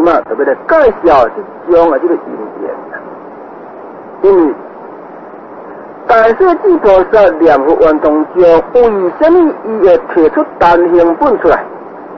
即马特别来介绍这种这个因缘，因为大势至菩萨念佛运动中，为什么伊会提出单行本出来？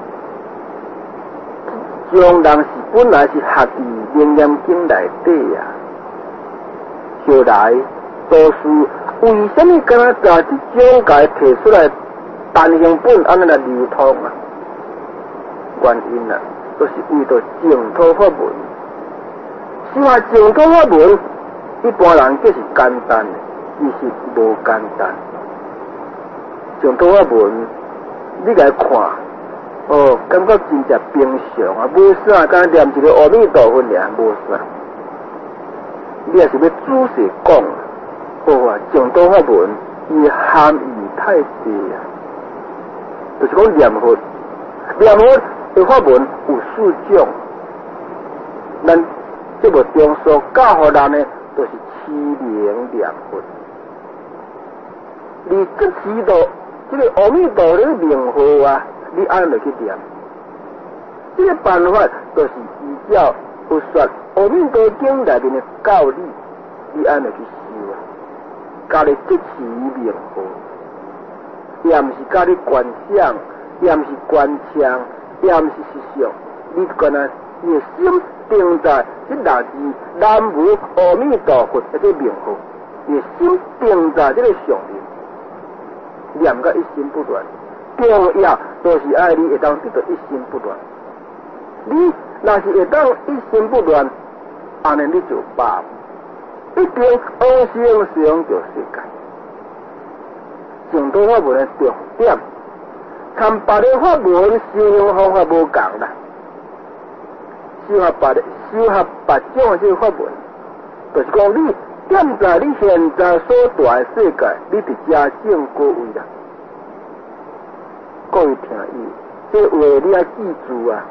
将人是本来是合伫楞严经内底啊，后来都是为什么敢若把这种解提出来单行本安尼来流通啊？原因啊，都是为着净土法门。是话净土法门，一般人计是简单的，其实无简单。净土法门，你来看。哦，感觉真正平常啊，无啥，敢念一个阿弥陀佛尔，无啥。你也是要仔细讲，好啊，净土法门伊含义太低啊，就是讲念佛的法门有四种，咱这部中所教予人呢，都是持名念佛。你这持到这个阿弥陀佛的名号啊。你按落去念，这个办法就是依照佛说《阿弥陀经》内面的教理，你按落去修啊。家己即持名号，也毋是家己观想，也毋是观唱，也毋是实相。你干那你的心定在这六字南无阿弥陀佛这个名号，你的心定在这个上面，念个一心不乱。重要就是爱你会当得到一心不乱。你若是会当一心不乱，安尼你就罢，一定往生上就世界。净土法门的重点，参别的法门修行方法无共啦。修合别种的这个法门，就是讲你点在你现在所住的世界，你伫遮正果位啦。各位听伊，这话你要记住啊！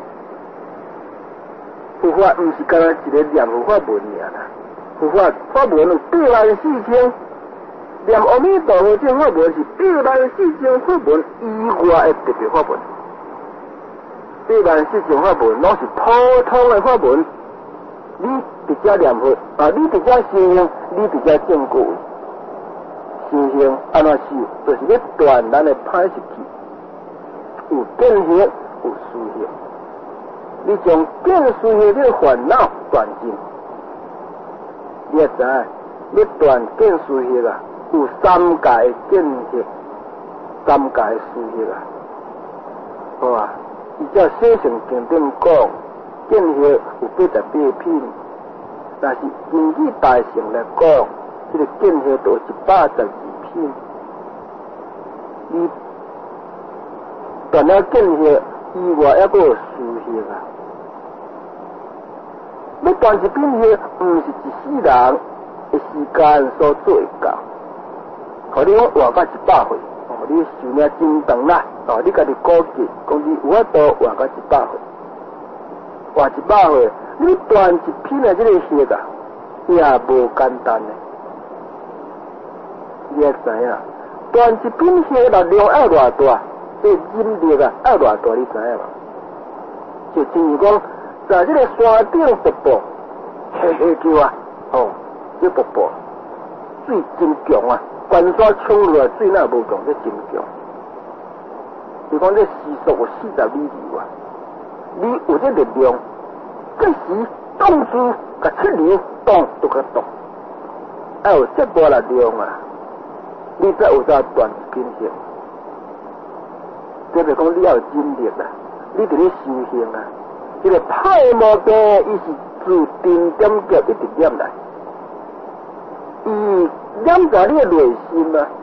佛法毋是干那一个念佛法门尔啦，佛法门有84000，念阿弥陀佛这法门是84000法门以外的特别法门。84000法门拢是普通的法门，你伫遮念佛啊，你伫遮修行，你伫遮正果位，修行安怎修，就是要断咱的歹习气。有见行，有思行。你将见思行这个烦恼断尽，你也知影，要断见思行啊，有3界见行，3界思行啊。好啊，伊只小乘经典讲，见行有88品，但是根据大乘来讲，这个见行都有112品。你断了见行以外，还佫有思行啊！要断一品行，毋是一世人的时间所做会到。互你活到100岁，你寿命真长啦！你家己估计，讲你有法度活到100岁，活100岁，你断一品的这个行啊，也无简单的。你也知影，断一品行力量要偌大？这引力啊，要偌大你知影嘛？就正如讲，在这个山顶瀑布，下叫啊，这瀑布水真强啊，关山冲落来水那无强，这真强。就讲这时速有40米流啊，你有这力量，即时动珠甲出流动都可动，要有这大力量啊，你才有法断一品行。就是讲你要有精力啊，你伫咧修行啊，这个太无病，伊是自定点脚一直念来，伊念在你的内心啊。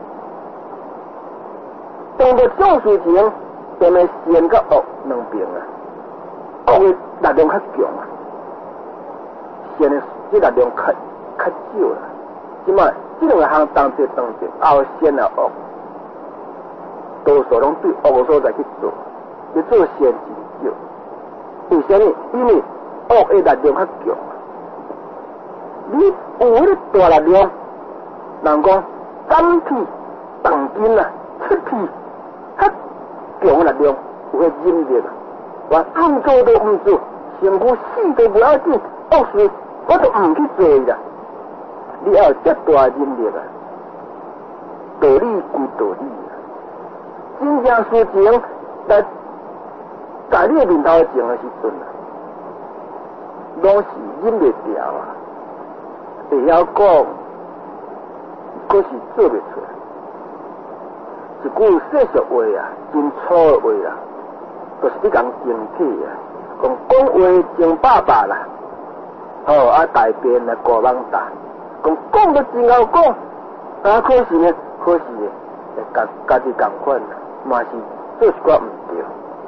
当着种事情，变为善甲恶两边啊，恶的力量较强啊，善的这力量较少啦。即卖这两个项同齐，后善啊恶。多数拢对恶的所在去做，要做善真少。为什么？因为恶的力量较强。你有迄个大力量，人讲胆屁、动筋啊、出屁，较强的力量，有迄引力啊。我硬做都唔做， 身躯死都不要紧，恶事我都唔去做啦。你要有这大忍力啊，道理归道理啊，真正事情来在你面头前的时阵啊，拢是忍袂掉啊，会晓讲，可是做袂出来。一句世俗话啊，真粗的话啦，就是你讲警惕啊，讲话真爸爸啦，大便来过网大，讲得真好讲，可是呢，家己共款啦，嘛是做一寡唔对。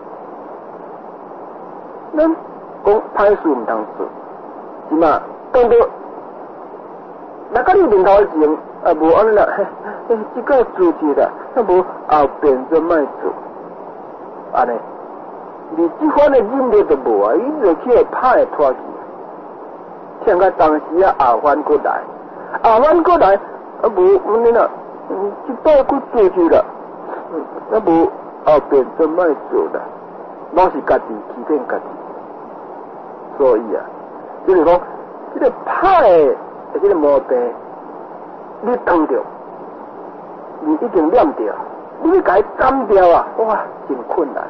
咱讲歹事唔通做，是嘛？当作来到你面头前。无安尼啦，即个做事啦，无后边就卖做，安尼，你即款的忍力就无啊，伊就去会歹拖去，听到当时啊后翻过来，无安尼啦，即摆佫做事啦，无后边就卖做啦，拢是家己欺骗家己，所以啊，就是讲，即个歹的即个毛病。你当着，你已经念着，你甲伊斩掉啊！哇，真困难。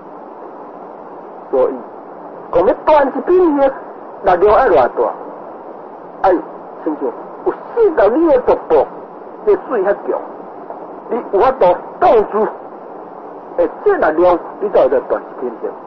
所以，讲要断一片血，力量爱偌大？爱，亲像有40厘的瀑布，这水遐强，你有法度挡住，这力量你才会断一片血。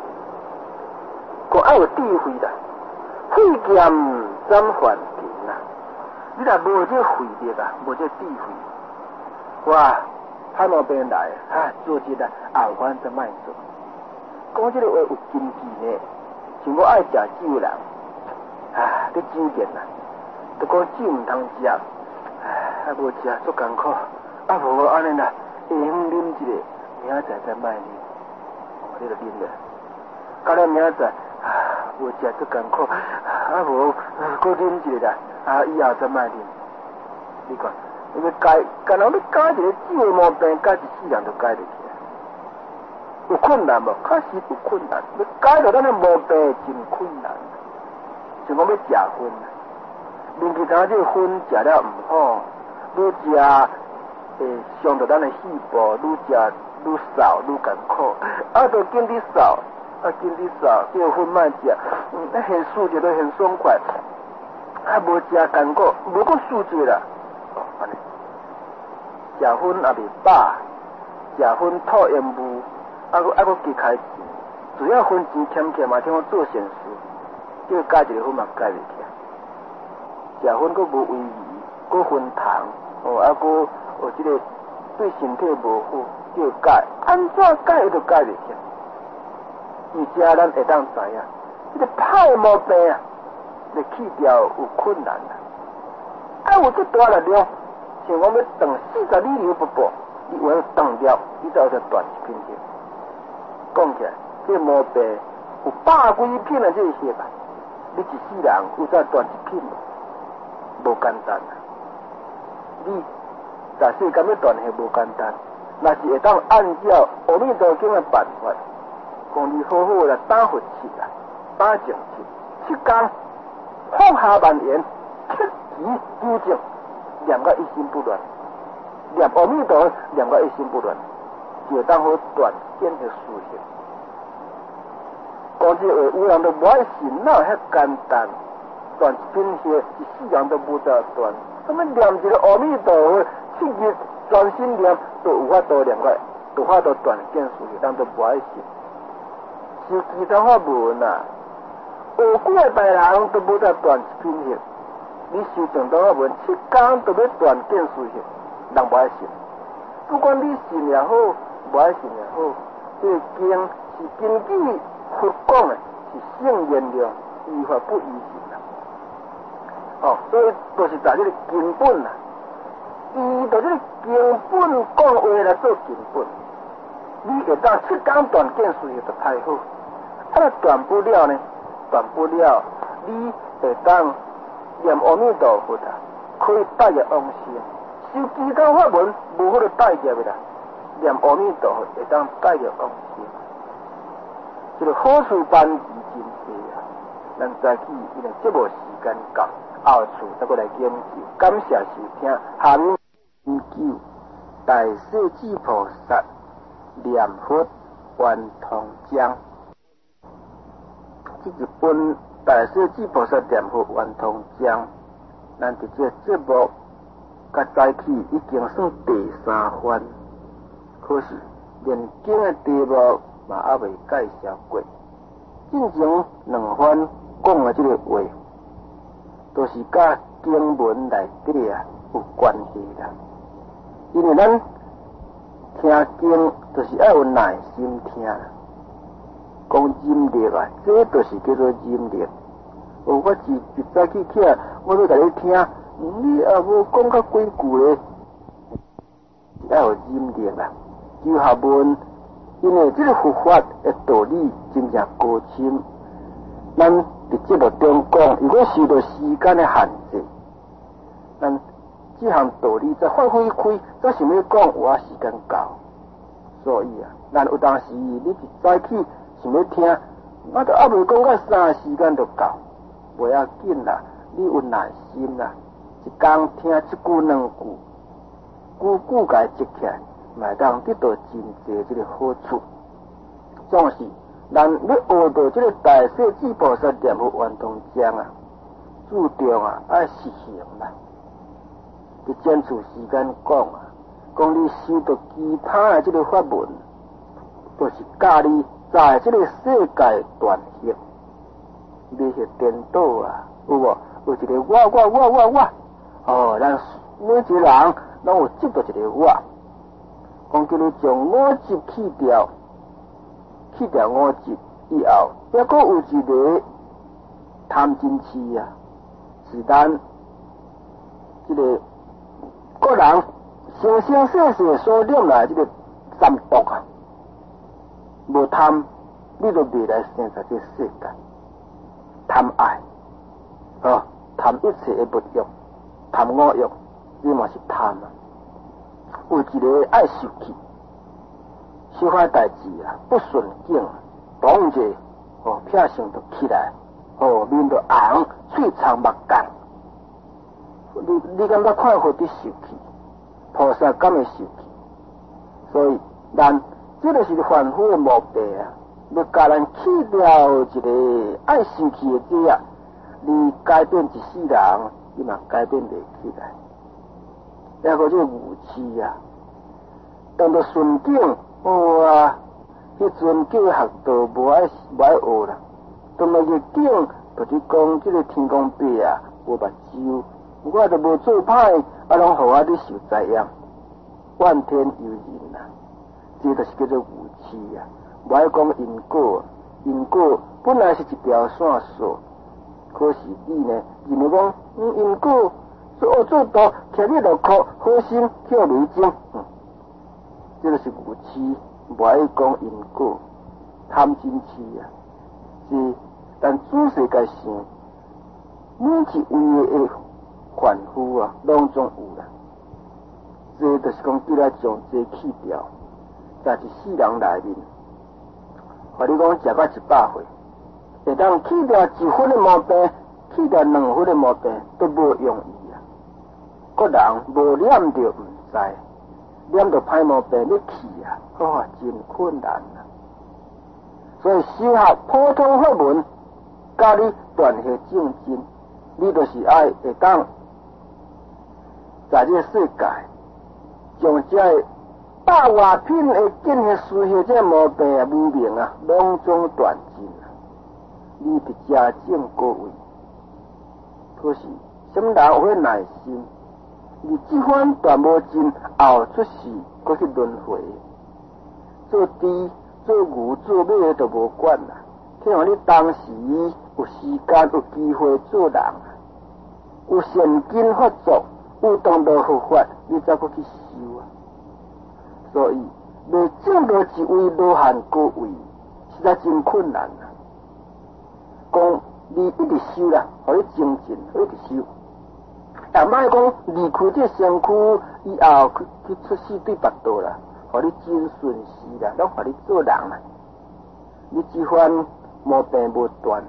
讲爱有智慧啦，慧剑斩凡尘啊！你若无这慧力啊，无这智慧，哇，歹毛病来做事啊，后反则卖做。讲这个话有禁忌呢，像我爱食酒人，你酒店啊，都讲酒唔通食，无食足艰苦，无安尼啦，下昏啉一个，明仔载再卖啉，你就啉了。到了明仔载，无食足艰苦，无搁啉一个啦，以后再卖啉。你看，你要改，干人要改一个酒的毛病，改一世人就改得起来。有困难无？确实有困难。要改到咱的毛病真困难。像讲要食薰，连其他这个薰食了唔好，愈食伤到咱的细胞，愈食愈少愈艰苦，就紧滴少，紧滴少，这个薰莫食，现输就都很爽快，无食艰苦，无搁输者啦，安尼，食薰也未饱，食薰吐烟雾。搁加开钱，只要分钱欠欠嘛，听我做善事，叫加一个分嘛加袂起。食薰搁无威仪，搁分糖，搁这个对身体无好，叫加，安怎加伊都加袂起。而且咱会当知影，这个歹毛病啊，要去掉有困难啦。有这大力量，像我要断40厘流瀑布，你有要断掉，你才会断一片血。讲起来，这毛病有100几片的这个血吧，你一世人有再断一片无简单啊！你在世间要断血无简单，若是会当按照阿弥陀经的办法，讲你好好来打佛七啊，打正七，7天放下万言，切题究竟，念个一心不乱，念阿弥陀，念个一心不乱。就当好断见的事情，讲这话有人都无爱信，哪有遐简单？断一片血，一世人都无得断。什么念一个阿弥陀佛，7日专心念，都有法度念个，有法度断见事情，人都无爱信。受其他法门啊，学几个大人都无得断一片血，你受正当法门，7天都要断见事情，人无爱信。不管你信也好。无爱信也好，这个经是根据佛讲的，是圣言量，依法不依信啦。所以就是在这个根本啦，依着这个根本讲话来做根本。你会当7天断见事就太好，断不了呢，断不了，你会当念阿弥陀佛啊，可以带入往生，受其他法门无法度带入的啦。念阿弥陀佛会当带入往生，这个好事办事真多。 咱早起因为节目时间到，后次再过来研究。感谢收听韩研究大势至菩萨念佛圆通章。这一本大势至菩萨念佛圆通章，咱伫这节目甲早起已经算第3番，可是连经的题目嘛还未介绍过。进前2番讲的这个话，都是甲经文内底啊有关系啦。因为咱听经就是要有耐心听，讲忍力啊，这就是叫做忍力。我是一早起起来，我要甲你听，你也无讲到几句咧，要有忍力啦。就学问，因为这个佛法的道理真正高深，咱伫节目中讲，如果受到时间的限制，咱这项道理再发挥开，再想要讲，我时间到，所以啊，咱有当时你一早起想要听，我都还未讲到3时间就到，不要紧啦，你有耐心啦，一天听一句2句，句句甲伊接起来。买当得到真济这个好处，总是咱要学到这个大势至菩萨念佛圆通章啊，注重啊爱实行啦。伫前次时间讲啊，讲你修到其他的这个法门，就是教你在这个世界断行，你是颠倒啊，有无？有一个我，哦，咱每一个人拢有执到一个我。讲叫你将我执去掉我执以后，还阁有一个贪嗔痴啊，是咱这个个人生生世世所念来这个三毒啊，无贪，你就未来生在这个世界。贪爱，贪一切的物欲，贪我欲，这嘛是贪啊。有一个爱受气，小可代志啊，不顺境，当者撇相就起来，面就红，嘴长目干。你感觉看佛伫受气，菩萨敢会受气？所以咱这就是凡夫的目的啊，要教咱去掉一个爱受气的这啊，你改变一世人，你嘛改变袂起来。还有这个武器啊，当到顺境，哇，迄阵叫学道无爱学啦。当到逆境，就是讲这个天公伯啊，无目睭，我就无做歹，拢互我你受灾殃，怨天尤人啊，这就是叫做武器啊。无爱讲因果，因果本来是一条线索，可是你呢，认为讲因果。做道，徛你落苦，好心跳雷精，这个是无痴，无爱讲因果，贪嗔痴啊，是，但仔细该想，每一位的凡夫啊，拢总有啦。这就是讲，叫咱将这去掉，在一世人内面，或你讲食到100岁，会当去掉1分的毛病，去掉2分的毛病，都无容易。个人无念着唔知，念着歹毛病要去啊，真困难啊。所以修学普通法门，教你断邪正真，你就是爱会当在这个世界，将这大外品的见邪思邪这毛病啊、无明啊，拢总断尽啊。你伫家境高位，可是什么人有迄耐心？你这番断无尽，后出世，搁去轮回，做猪、做牛、做马的都无管啦。希望你当时有时间、有机会做人，有现金发作，有当道佛法，你才搁去修啊。所以，要找到一位罗汉高位，实在真困难啊。讲你一直修啦，互你精进，一直修。也莫讲离开这身躯以后去出世对别道啦，互你真顺时啦，拢互你做人啦。你这番毛病无断，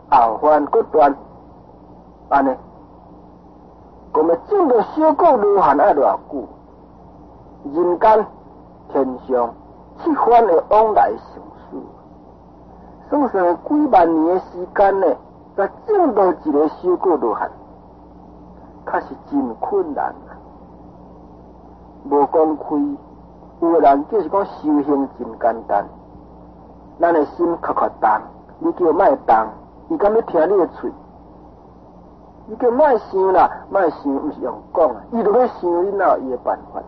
后番各断，安尼，我们整个小国罗汉爱偌久，人间天上七番的往来成事，算算几万年的时间呢，才整到一个小国罗汉，确实真困难啊！无讲开，有的人就是讲修行真简单，咱的心较动，你叫莫动，伊敢要听你的喙。你叫莫想啦，莫想，毋是用讲啊，伊就要想，你哪有伊的办法？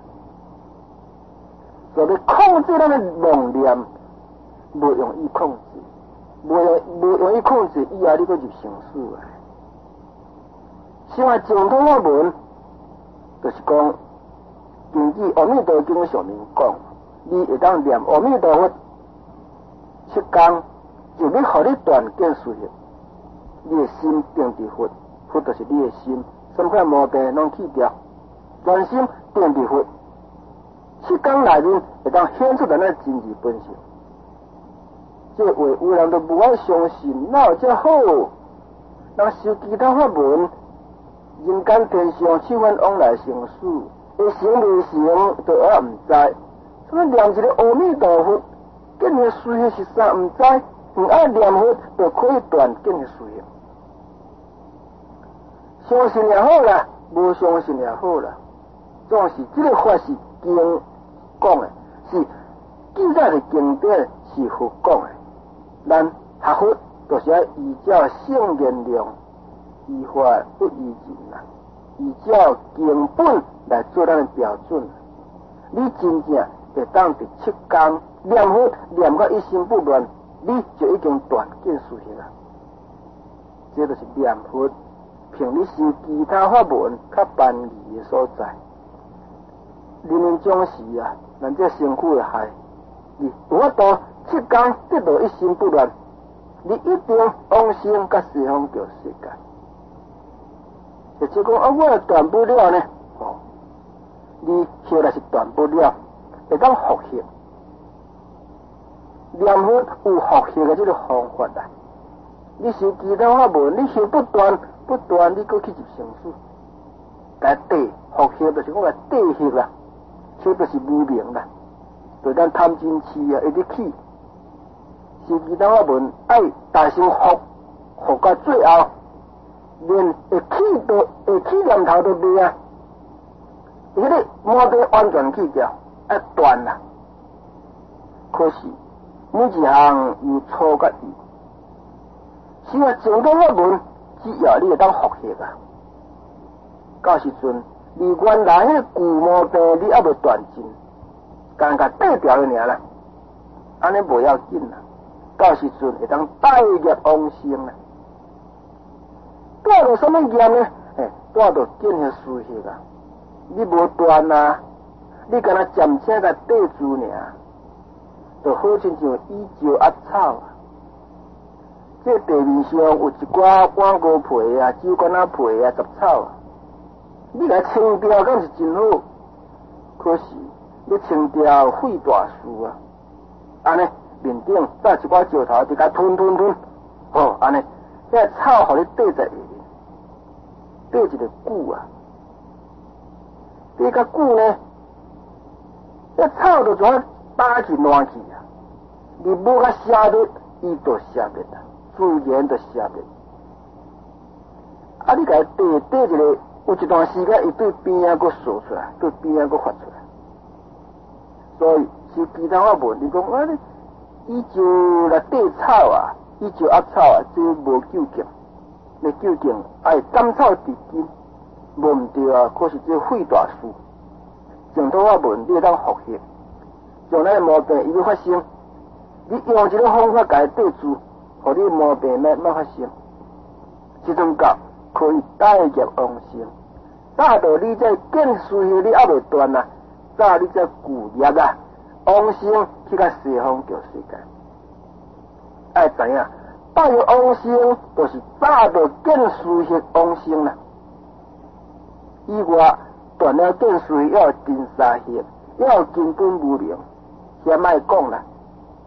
所以控制咱的妄念，无容易控制，无容易控制，以后你搁入成事啊。像啊，净土法门，就是讲，根据阿弥陀经上面讲，你会当念阿弥陀佛7天，就要互你断见事业，你的心定伫佛。佛就是你的心，三块毛病拢去掉，专心定伫佛。7天内面会当显出咱的真实本性。这话有人都无爱相信，哪有这好？人修其他法门，人间天上7番往来成事，会成未成，就也毋知。所以念一个阿弥陀佛，见的事业是啥毋知，毋爱念佛就可以断见的事业。相信也好啦，无相信也好啦，总是这个法是经讲的，是记载的经典是佛讲的。咱学佛就是要依照圣言量，依法不依人啦，依照经本来做咱的标准。你真正会当伫7天念佛念到一心不乱，你就已经断见事业啦。这就是念佛。凭你修其他法门较便宜的所在，人人总是啊，咱这身躯会害你。有法度7天得到一心不乱，你一定往生甲西方极乐世界。就是讲啊，我断不了呢，你现在是断不了，会当复习。念佛有复习的这个方法啦。你修其他法门，你修不断。不断你搁去入成事，该地复习就是讲个地习啦，这就是无明啦，对咱贪嗔痴啊一直起，是其他法门爱大声复到最后，连会起念头都袂啊，迄个毛病完全去掉，爱断啦。可是每一项有错甲意，是啊，净土法门。只要你会当复习啊，到时阵你原来迄旧毛病你还未断尽，刚刚带掉了尔啦，安尼无要紧啦。到时阵会当带业往生啦。带到什么业呢？带到见迄事业啊！你无断啊，你敢若暂且甲带住尔，就好亲像伊石压草啊。这地面上有一寡瓜果皮啊、酒干仔皮啊、杂草啊，你来清掉，敢是真好。可是你清掉费大事啊！安尼面顶再一寡石头，就甲吞，安尼，这草互你缀在下面，缀一个久啊，缀较久呢，这草就怎打去烂去啊！你无甲消灭，伊就消灭啦。自然就消灭。啊，你甲伊缀一个，有一段时间，伊对边仔佫说出来，对边仔佫发出来。所以是其他法门，你讲啊，伊就来缀草啊，伊就压草啊，这无究竟。你究竟爱甘草直根，无毋对啊。可是这费大事。净土法门，你会当复习，将咱的毛病伊要发生，你用一个方法甲伊缀住。互你毛病莫发生，即阵到可以带业往生。早到你在见事业你还未断啊，早你在旧业啊，往生去甲西方极乐世界。爱知影，带业往生就是早到见事业往生啦。以外，断了见事业要有真三业，要有根本无明，先莫讲啦。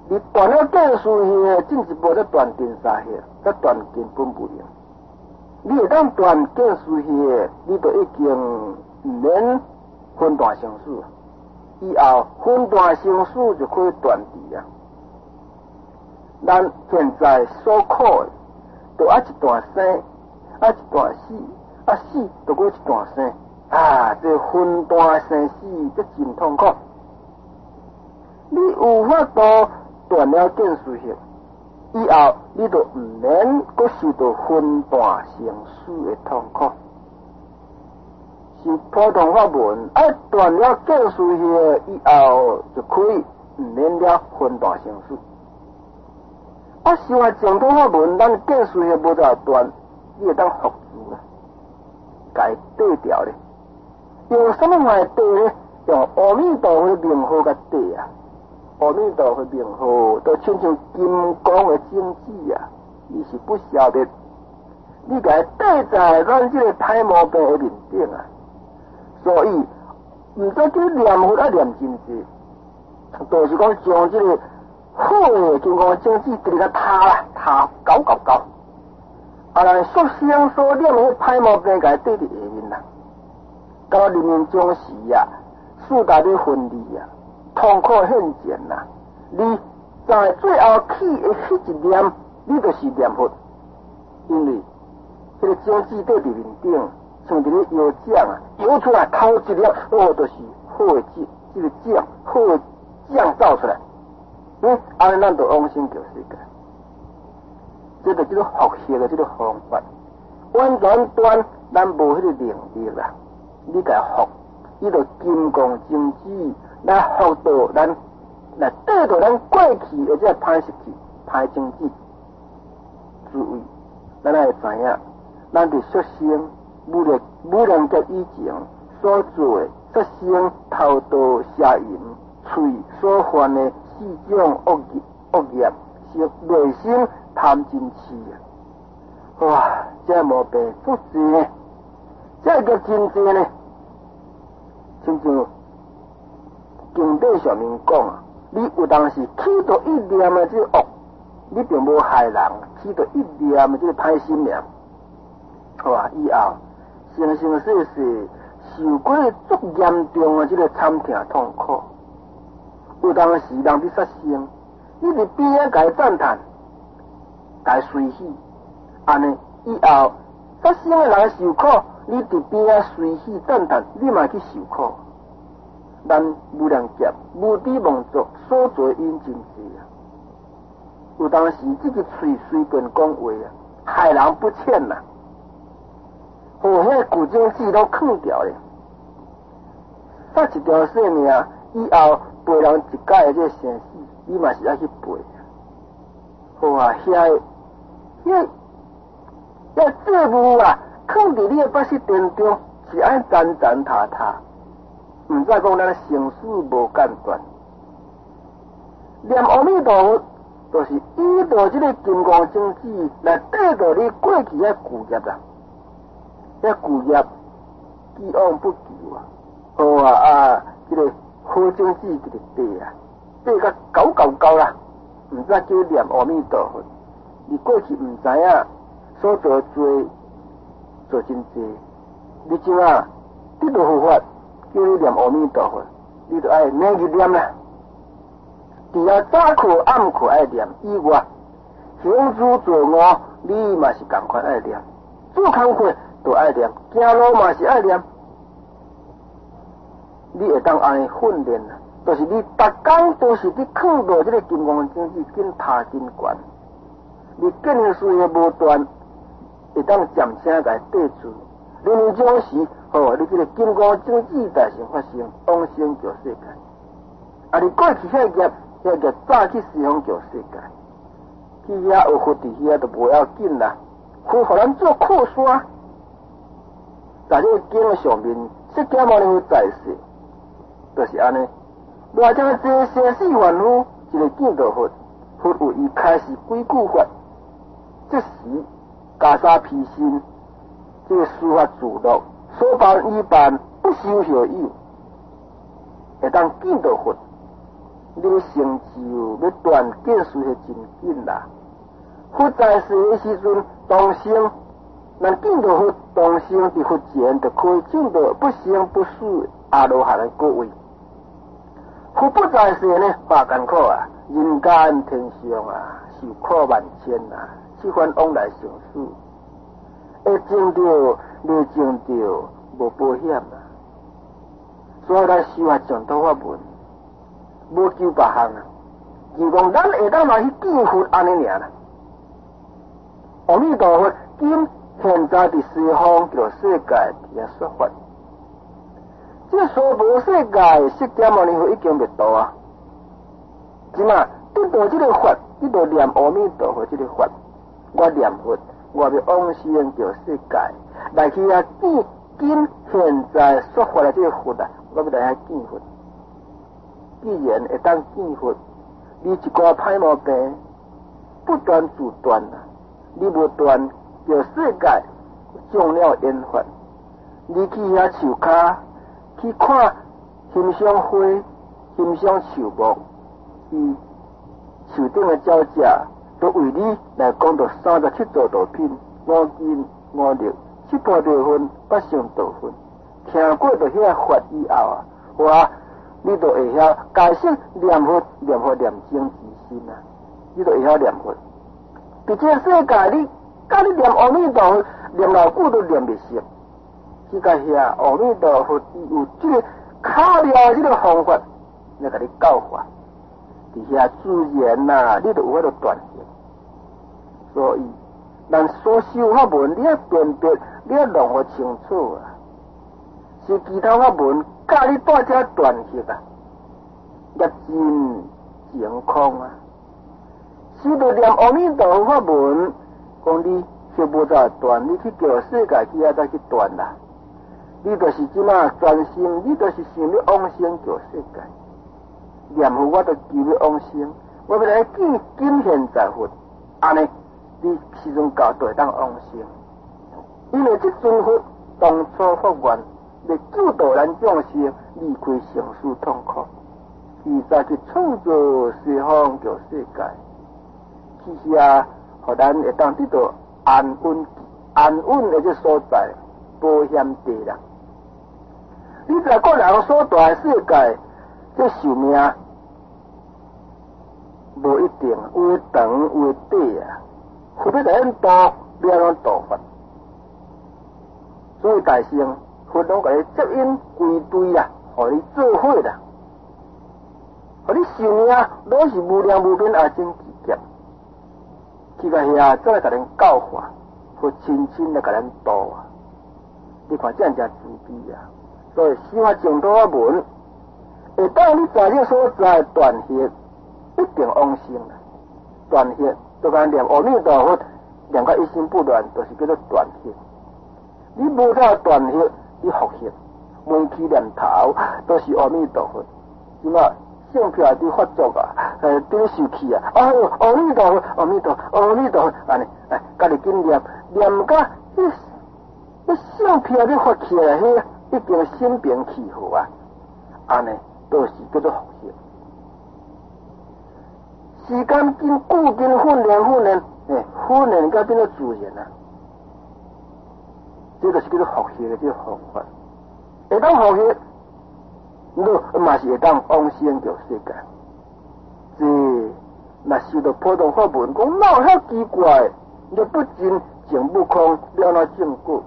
你断了建树下，进一步再断电沙下，再断根本不灵。你会当断建树下，你就已经唔免分段成树，以后分段成树就可以断治啊。咱现在所苦的，就一段生，一段死，死就过一段生这分段生死，这真痛苦。你有法度断了建树下，以后你就唔免搁受到分段成死的痛苦。是普通法门，断了建树下以后就可以唔免了分段成死。是话正统法门，咱建树下无得断，你会当服住啦，该对调咧。用什么来对咧？用阿弥陀佛名号甲对啊！阿弥陀佛名号都亲像金刚的精子啊！你是不晓得，你该对在咱这个歹毛病的面顶啊！所以，唔再去念佛念真济，就是讲将这个好的金刚精子直个他搞，咱俗生所念的歹毛病该对伫下面啦。到人民将士啊，四大的分离啊，痛苦现前呐。你在最后起的迄一念，你就是念佛，因为这个精子对伫面顶，像这个摇桨啊，摇出来头一粒，就是好的这个桨，好的降造出来。安尼咱就往生叫世界。这个叫做学习的这个方法，完全断咱无迄个能力啦。你甲学，伊就金刚精子来学到咱，来得到咱过去的这歹习气、歹精子。注意，咱会知影，咱伫xuất生无量劫以前所做的xuất生偷盗邪淫嘴所犯的四种恶业，是内心贪嗔痴啊！哇，这毛病足济呢，这个真济呢。亲像经典上面讲啊，你有当时起到一念的这个恶，你并无害人，起到一念的这个歹心念，哇，以后生生世世受过足严重的这个惨痛痛苦。有当时人伫杀生，你伫边仔甲伊赞叹，甲伊随喜，安尼以后杀生的人受苦。你伫边仔随喜赞叹，你嘛去受苦。咱无量劫、无知妄作所做因真济啊！有当时这个嘴随便讲话啊，害人不浅呐，互迄古精子都藏掉咧。杀一条生命，以后陪人一届的这个生死，你嘛是爱去陪。好啊，遐债务啊！藏伫你的八识殿中，是安惨惨踏踏，唔再讲咱生死无间断。念阿弥陀佛，就是依照这个金刚精子来带到你过去的旧业啊，这旧业既往不咎啊！好啊这个好精子就是对啊，对甲高啦，唔再叫念阿弥陀佛。你过去唔知影所做罪。做真济，你怎啊？得到佛法，叫你念阿弥陀佛，你就爱每日念啦。除了早课暗课爱念以外，行诸做恶，你嘛是同款爱念。做工课都爱念，走路嘛是爱念。你会当安尼训练啊，就是你逐工都是伫看到这个金刚经济紧踏紧悬，你见事也无断。会当渐声甲对住，人民将士，你这个金刚经济大成发生，往生叫世界。你过去遐业早去西方叫世界，去遐学佛伫遐都无要紧啦，佛互咱做靠山。在这个经的上面，释迦牟尼佛在世，就是安尼。偌这个生死凡夫，一个见到佛，佛为伊开始规矩法，这时。袈裟披身，这个司法自乐，所办依办，不修小有，会当见到佛。 你要成就，要断见识是真紧啦。佛在世的时阵，当生，咱见到佛当生伫佛前，就可以见到不生不死阿罗汉的果位。佛不在世呢，话艰苦啊，人间天上啊，受苦万千啊，七番往来相死，会种着未种着无保险啊。所以咱修学净土法门，无求别项啊，就讲咱下当来去见佛安尼尔啦。阿弥陀佛，今现在伫西方叫世界伫遐说法，这娑婆世界释迦牟尼佛已经灭度啊，即嘛得到这个法，得到念阿弥陀佛这个法，我念佛，我要往生叫世界，来去遐见今现在说法的这个佛啊，我要来遐见佛。既然会当见佛，你一寡歹毛病不断自断啊！你无断，叫世界种了因法。你去遐树骹去看欣赏花，欣赏树木，伊树顶的鸟只都为你来讲到37座道品，5经5力7波罗分8成道分。听过到遐法以后啊，哇！你就会晓解释念佛念经之心啊！你就会晓念佛。伫这世界你，甲你念阿弥陀佛，念偌久都念袂熟。即个遐阿弥陀佛有这个巧妙这个方法来甲你教化。伫遐自然呐，你就有法度断行。所以，咱所修法门，你要辨别，你要弄好清楚啊！是其他法门。教你带这断息啊，也真健康啊！是着念阿弥陀佛法门，讲你却无再断，你去叫世界去遐再去断啦。你就是即马专心，你就是想要往生叫世界。念佛我就求要往生，我要来见今现在佛，安尼你时阵到就会当往生。因为这尊佛当初发愿。来救度咱众生离开生死痛苦，伊再去创造西方叫世界，去遐，互咱会当得到安稳的这所在，保险地啦。你在个人所在世界，这寿命无一定，有长有短啊，何必来度，要安怎度法？所以大圣。佛拢甲你接引归队啊，互你做伙啦，互你寿命拢是无量无边阿僧祇劫，去个遐再来甲咱教化，互亲亲来甲咱度啊！你看这样才慈悲啊！所以修法净土法门，会当你在这所在断息，一定往生啦。断息就讲念阿弥陀佛，念到一心不乱，就是叫做断息。你无法断息。你复习，每起念头都是阿弥陀佛，即嘛性票伫发作啊，伫受气啊，哎呦，阿弥陀佛，阿弥陀佛，阿弥陀佛，安尼，家己紧念，念到迄性票伫发起来，迄已经心平气和啊，安尼都是叫做复习。时间经固经训练，训练甲变做自然啊。这个是叫做复习的这个方法，会当复习，你嘛是会当往生叫世界。这若受到普通法门，讲哪有遐奇怪？你不真情不空，你安怎证果？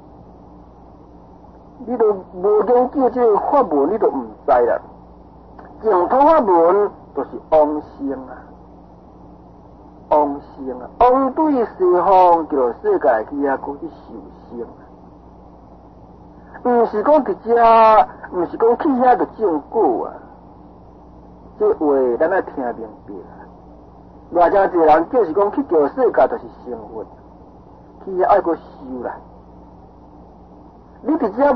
你都无研究这个法门，你都唔知啦。净土法门就是往生啊，往对西方叫世界去遐过去受生。毋是讲伫遮，毋是讲去遐就证果啊！这话咱爱听明白。偌正侪人就是讲去叫世界就是生活，去遐爱过修啦。你伫遮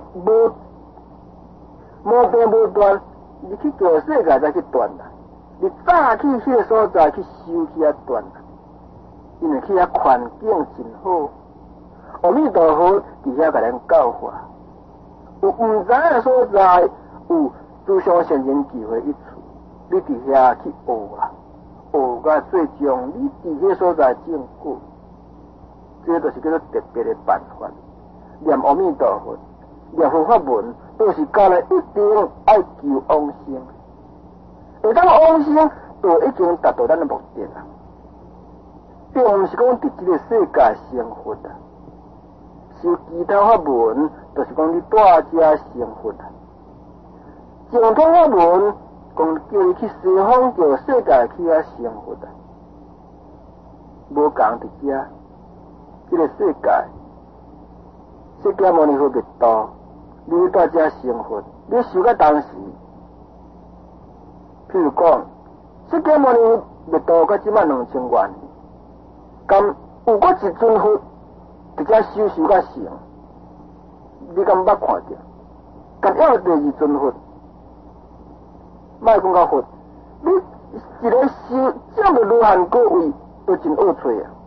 无病无断，你去叫世界再去断啦。你早去迄个所在去修去遐断啦，因为去遐环境真好。阿弥陀佛伫遐甲咱教化。有毋知影所在，有诸上善人聚会一处， 你伫遐去学啊，学到最终你伫迄所在正果，这就是叫做特别的办法。念阿弥陀佛，念佛法门，都是教咱一定爱求往生。而当往生，就已经达到咱的目的啦，并毋是讲伫这个世界生活啊。修其他法门，就是讲你大家生活啊。净土法门，讲叫你去西方叫世界去遐生活啊。无共伫遮，这个世界，释迦牟尼佛灭度，你大家生活，你修到当时，譬如讲，释迦牟尼灭度到即满2000多年，咁有过一尊佛。直接修到成，你敢捌看到？敢要第二尊佛，莫讲到佛，你一个修这么罗汉果位，都真恶趣啊！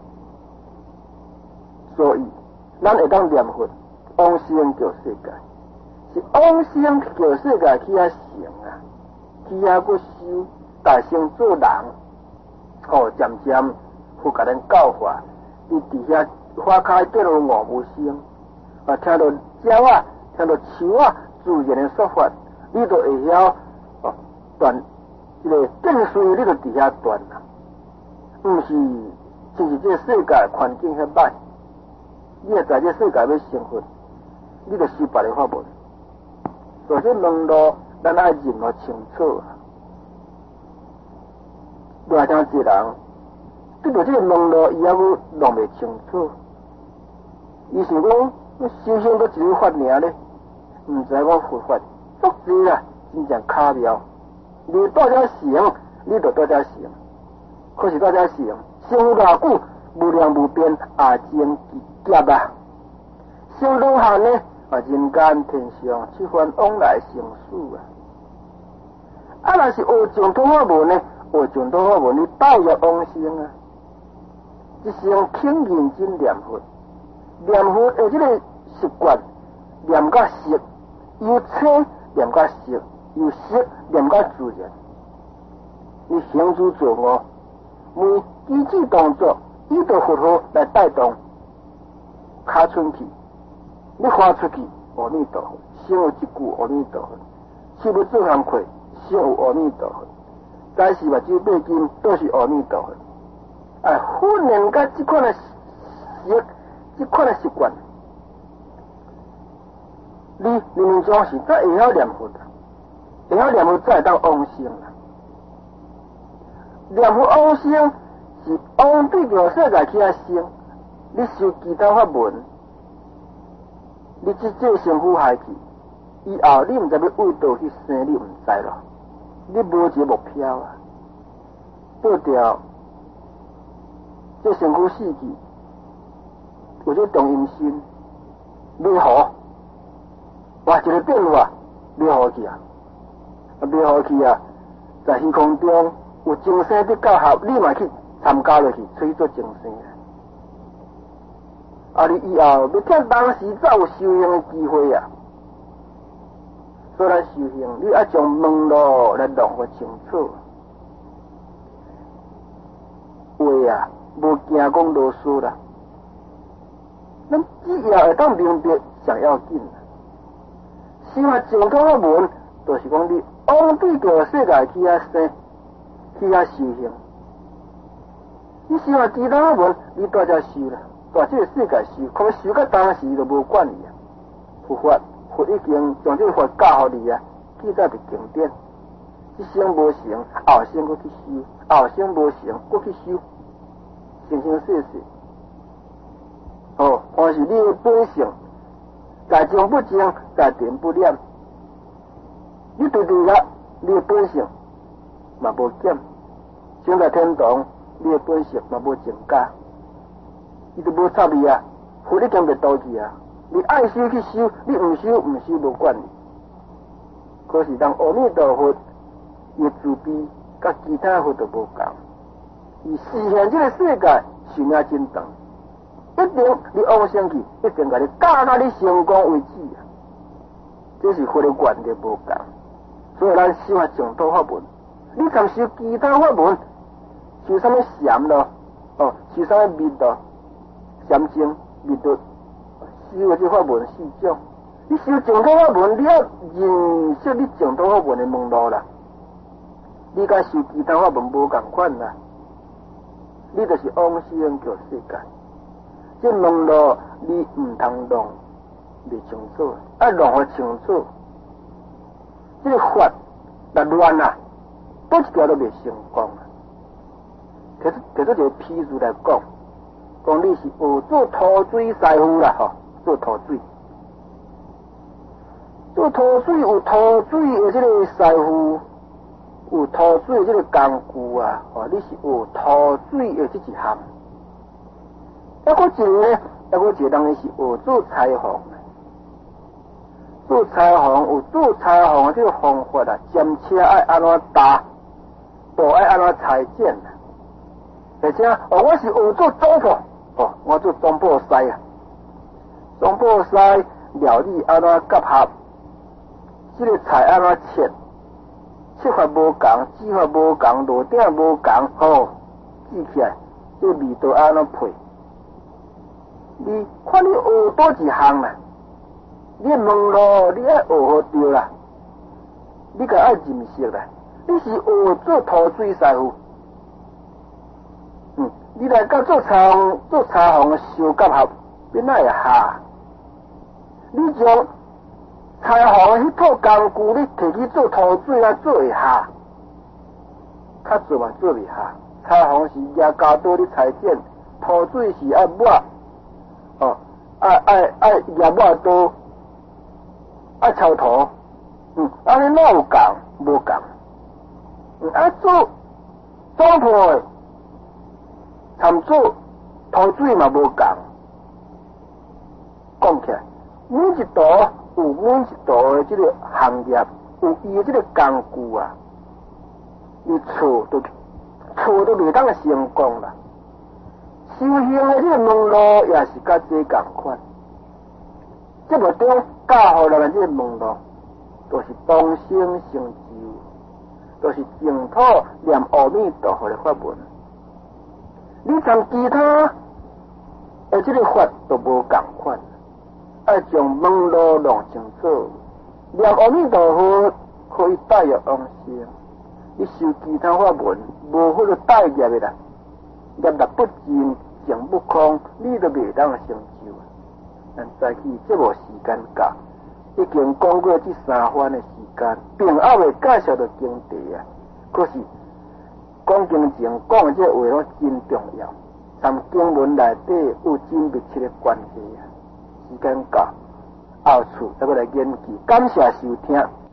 所以，咱会当念佛，往生叫世界，是往生叫世界去遐成啊，去遐个修，大成做人，渐渐佛甲咱教化，你伫遐。花开见到五无声，听到鸟啊，听到树啊，自然的说法，你就会晓断这个定数，你就伫遐断啦。毋是，就是这个世界环境遐歹，你也在这世界要生活，你就修别个法门。所以这门路，咱爱认得清楚啊。外头一人，对着这个门路，伊还要弄袂清楚。伊想讲，修行都一个法尔咧，毋知讲佛法足济啦，真正巧妙。你大家行，你就大家行。可是大家行，修偌久，无量无边，也真结啊。修罗汉呢，人间天上，七番往来生死啊。若是学净土法门呢，学净土法门，你带入往生啊，一生肯认真念佛。念佛的这个习惯，念甲熟，由清念甲熟，由熟念甲自然。你行诸坐卧，每举止动作，依着佛号来带动，卡出去，你发出去，阿弥陀佛，先有一句阿弥陀佛，是要做行亏，先有阿弥陀佛，再是目睭背筋都是阿弥陀佛。训练甲这款的熟。这款的习惯，你们总是再会晓念佛的，会晓念佛再当往生啦。念佛往生是往对着世界去遐生，你修其他法门，你这身躯害去，以后你毋知要为倒去生，你毋知咯，你无一个目标啊，对着这身躯死去。有这动阴心，灭火，哇，一个变化，灭火去啊！灭火去啊！在虚空中有精神的教学，你嘛去参加落去，吹做精神啊！你以后要趁当时才有修行的机会啊！所以咱修行，你要将门路来弄个清楚。话啊，无惊讲啰嗦啦。咱只要会当明白，上要紧啦。修净土法门，就是讲你往对着世界去遐生，去遐修行。你修其他法门，你大家修啦，在这个世界修，可修到当时就无管你啊。佛法，佛已经将这个法教予你啊，记载伫经典。一生无成，后生搁去修；后生无成，搁去修，生生世世。但是你的本性，在正不正，在点不念，你对对啦，你的本性嘛无减，生在天堂，你的本性嘛无增加，伊就无插你啊，佛已经灭度去啊，你爱修去修，你毋修无管你。可是当阿弥陀佛，伊的慈悲，甲其他佛都无共，伊实现这个世界寿命真长。一定你往生去，一定甲你教到你成功为止啊！这是佛的原则无共，所以咱修净土法门， 你参修其他法门，修什么禅咯，修什么密咯，禅经、密律，修的这法门四种。你修净土法门，你要认识你净土法门的门路啦。你甲修其他法门无共款啦，你就是往生叫世界。这门路你唔通弄未清楚，弄好清楚。这个法若乱啊，多一条都未成功啊。摕出一个譬如来讲，你是学做土水师傅啦，做土水。做土水有土水的这个师傅，有土水的这个工具啊，你是学土水的这一项。还佫一个呢，还佫一个人是学做裁缝。做裁缝有做裁缝的这个方法啦，针车爱安怎打，布爱安怎裁剪啦。而且我是学做总铺，我做总铺师啊，总铺师料理安怎结合。这个菜安怎切，切法无共，煮法无共，落鼎无共，煮起来这个味道安怎配？你看你学多一项啦，你门路你爱学好对啦，你个爱认识啦。你是学做土水师傅，你来甲做裁缝相结合，你哪会下？你将裁缝迄套工具，你摕去做土水来做会下，较做嘛做袂下。裁缝是牙胶刀咧裁剪，土水是爱抹，爱牙抹刀，爱抄图，安尼哪有共无共？做总铺的，参做土水嘛无共。讲起来，每一道有每一道的这个行业，有伊的这个工具啊，你错都袂当成功啦。修行的这个门路也是甲这共款，这无中教互人这个门路，都是当生成就，都是净土念阿弥陀佛的法门。你参其他的这个法都无共款。要将门路弄清楚，念阿弥陀佛可以带入往生。你修其他法门，无迄个带入的啦，业力不净，情不空，你都袂当成就。咱再去，这无时间教，已经讲过这三番的时间，并后会介绍到经题啊。可是讲经前讲的这话拢真重要，参经文内底有真密切的关系啊。时间到，后次再来研究。感谢收听。